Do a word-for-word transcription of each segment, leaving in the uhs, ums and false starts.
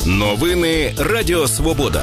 Новини Радіо Свобода.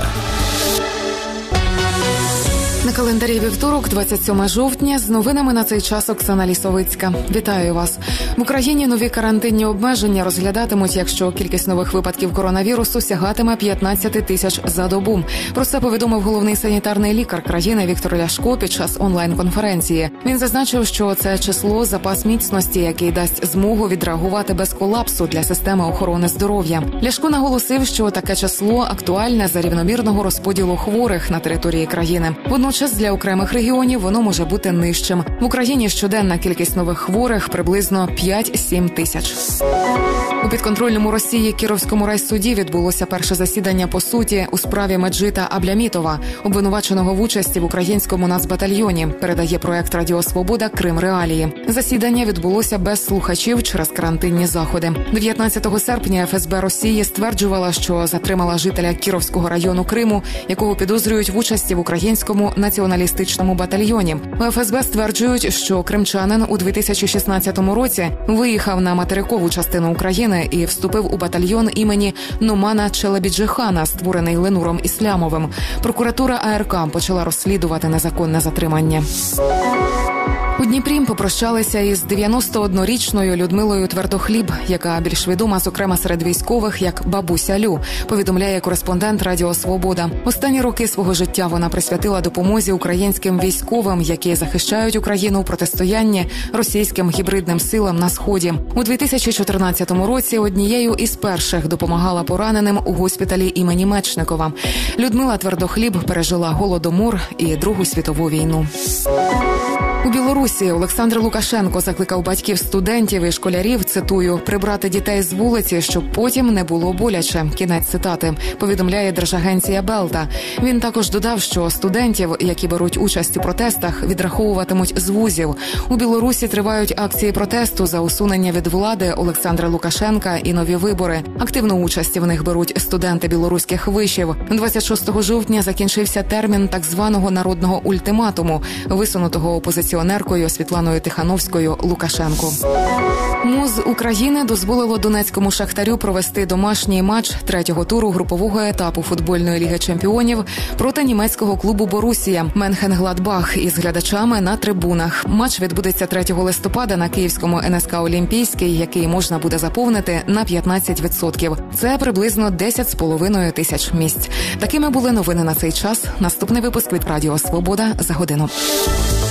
На календарі вівторок, двадцять сьоме жовтня, з новинами на цей час Оксана Лісовицька. Вітаю вас. В Україні нові карантинні обмеження розглядатимуть, якщо кількість нових випадків коронавірусу сягатиме п'ятнадцять тисяч за добу. Про це повідомив головний санітарний лікар країни Віктор Ляшко під час онлайн-конференції. Він зазначив, що це число – запас міцності, який дасть змогу відреагувати без колапсу для системи охорони здоров'я. Ляшко наголосив, що таке число актуальне за рівномірного розподілу хворих на території країни. Водночас для окремих регіонів воно може бути нижчим. В Україні щоденна кількість нових хворих приблизно п'ять-сім тисяч. У підконтрольному Росії Кіровському райсуді відбулося перше засідання по суті у справі Меджита Аблямітова, обвинуваченого в участі в українському нацбатальйоні, передає проект Радіо Свобода «Крим Реалії». Засідання відбулося без слухачів через карантинні заходи. дев'ятнадцятого серпня еф ес бе Росії стверджувала, що затримала жителя Кіровського району Криму, якого підозрюють в участі в українському націоналістичному батальйоні. У еф ес бе стверджують, що кримчанин у дві тисячі шістнадцятому році виїхав на материкову частину України і вступив у батальйон імені Нумана Челебіджихана, створений Ленуром Іслямовим. Прокуратура а ер ка почала розслідувати незаконне затримання. У Дніпрі попрощалися із дев'яностооднорічною Людмилою Твердохліб, яка більш відома, зокрема, серед військових, як бабуся Лю, повідомляє кореспондент Радіо Свобода. Останні роки свого життя вона присвятила допомозі українським військовим, які захищають Україну у протистоянні російським гібридним силам на Сході. У дві тисячі чотирнадцятому році однією із перших допомагала пораненим у госпіталі імені Мечникова. Людмила Твердохліб пережила Голодомор і Другу світову війну. У Білорусі Олександр Лукашенко закликав батьків студентів і школярів, цитую, «прибрати дітей з вулиці, щоб потім не було боляче». Кінець цитати, повідомляє держагенція Белта. Він також додав, що студентів, які беруть участь у протестах, відраховуватимуть з вузів. У Білорусі тривають акції протесту за усунення від влади Олександра Лукашенка і нові вибори. Активну участь в них беруть студенти білоруських вишів. двадцять шостого жовтня закінчився термін так званого народного ультиматуму, висунутого опозиціонером Світланою Тихановською Лукашенку. МОЗ України дозволило донецькому «Шахтарю» провести домашній матч третього туру групового етапу футбольної ліги чемпіонів проти німецького клубу «Борусія» Менхенгладбах із глядачами на трибунах. Матч відбудеться третього листопада на київському ен ес ка «Олімпійський», який можна буде заповнити на п'ятнадцять відсотків. Це приблизно десять з половиною тисяч місць. Такими були новини на цей час. Наступний випуск від Радіо Свобода за годину.